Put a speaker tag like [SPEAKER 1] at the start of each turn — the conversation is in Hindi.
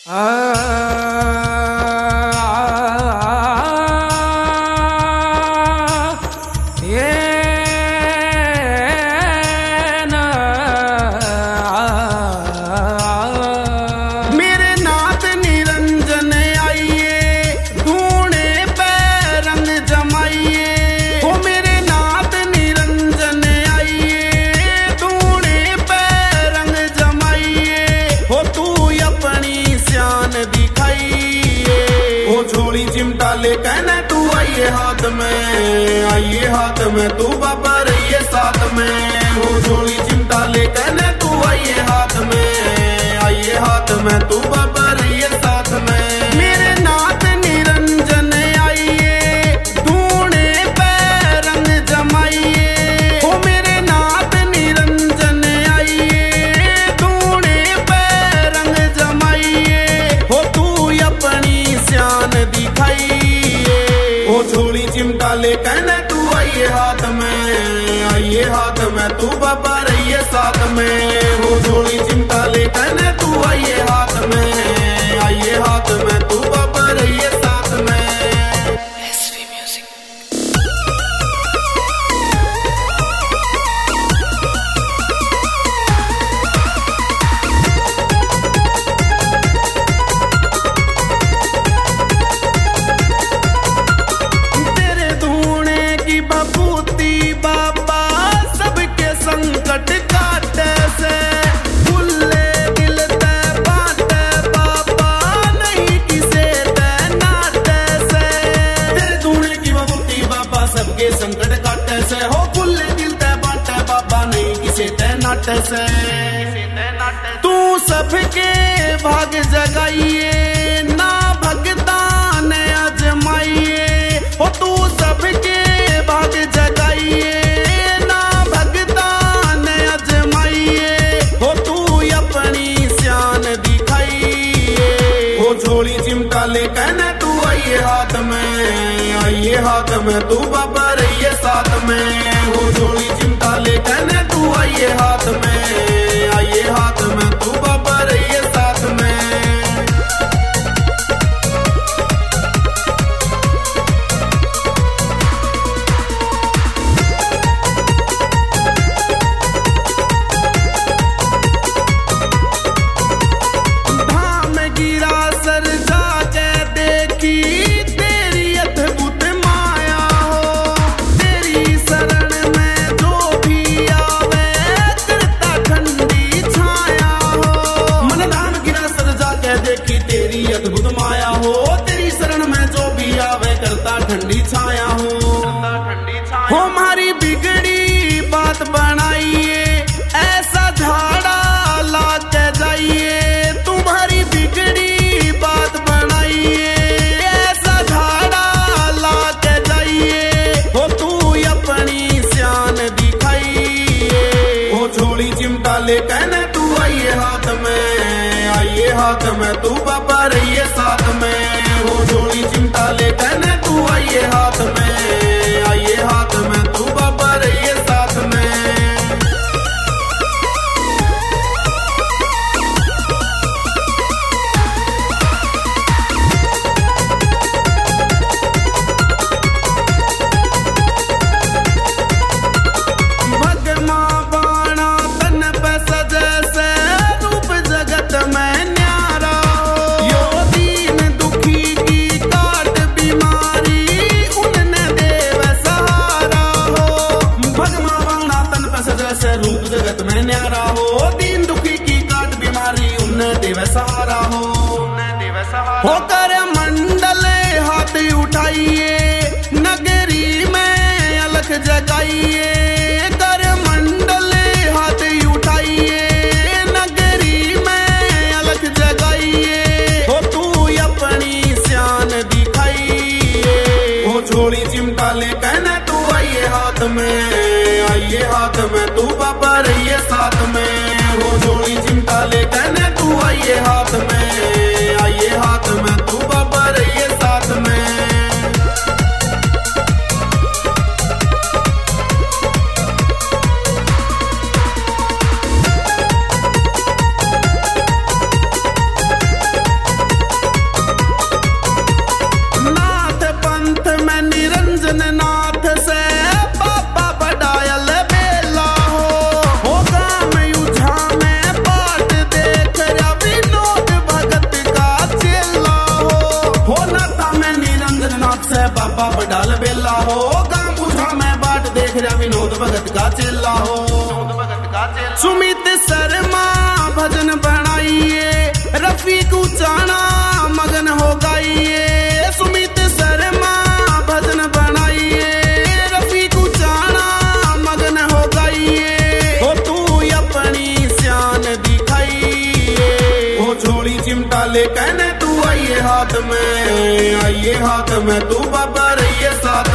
[SPEAKER 1] कहना तू आइए हाथ में तू बाबा रहिए साथ में। वो झोली चिमटा ले कहना तू आइए हाथ में तू बाबा रहिए साथ में। मेरे नाथ निरंजन आइए ढूंढे पे रंग जमाइए। हो मेरे नाथ निरंजन आइए ढूंढे पे रंग जमाइए। हो तू अपनी शान दिखाइए। वो झोली चिमटा ले कहना तू आइए हाथ में तू बाबा रहिए साथ में। वो झोली चिमटा ले कहना तू आइए हाथ में तू बाबा रहिए साथ में। संकट काटे से हो खुले दिल ते बाटे बाबा नहीं किसे ते नाटे से। तू सबके भाग जगाइए ना भगता ने अजमाइए। हो तू सबके भाग जगाइए ना भगता ने अजमाइए। हो तू अपनी शान दिखाइए। वो झोली चिमटा ले कहना तू आइए हाथ में तू बाबा रहिए साथ में। वो झोली चिमटा ले कहना तू आइए हाथ में तू बाबा रहिए साथ में। धाम गिरा सर जाके देखी तेरी अद्भुत माया हो। तेरी शरण में जो भी आवे करता ठंडी छाया हो। मन धाम गिरा सर जाके देखी तेरी अद्भुत माया हो। तेरी शरण में जो भी आवे करता ठंडी छाया हो। हमारी बिगड़ी बात बनाइए ऐसा झाड़ा ला के जाइए। तुम्हारी बिगड़ी बात बनाइए ऐसा झाड़ा ला के जाइए। हो तू अपनी शान दिखाइए। वो झोली चिमटा ले कहना तू आइए हाथ में तू बाबा रहिए साथ में। वो झोली चिमटा ले कहना तू आइए हाथ में तू बाबा रहिए साथ में। रूप जगत में न्यारा हो। दीन दुखी की काट बीमारी उन्हें देव सहारा हो कर मंडल हाथ उठाइए नगरी में अलख जगाइए। कर मंडल हाथ उठाइए नगरी में अलख जगाइए। हो तू अपनी शान दिखाइए। वो झोली चिमटा ले कहना तू आइए हाथ में तू बाबा रहिए साथ में। वो झोली चिमटा ले कहना तू आइए हाथ में तू बाबा रहिए साथ में। बाप डाल बेला हो। गांव बुझा मैं बाट देख रहा विनोद भगत का चेला हो। सुमित शर्मा भजन बनाइए, रफीक उचाना मगन हो गाइए। सुमित शर्मा भजन बनाइए, रफीक उचाना मगन हो गाइए। हो तू अपनी शान दिखाइए, वो झोली चिमटा ले कहने तू आइए हाथ में, आइए हाथ में तू बाबा रहिए साथ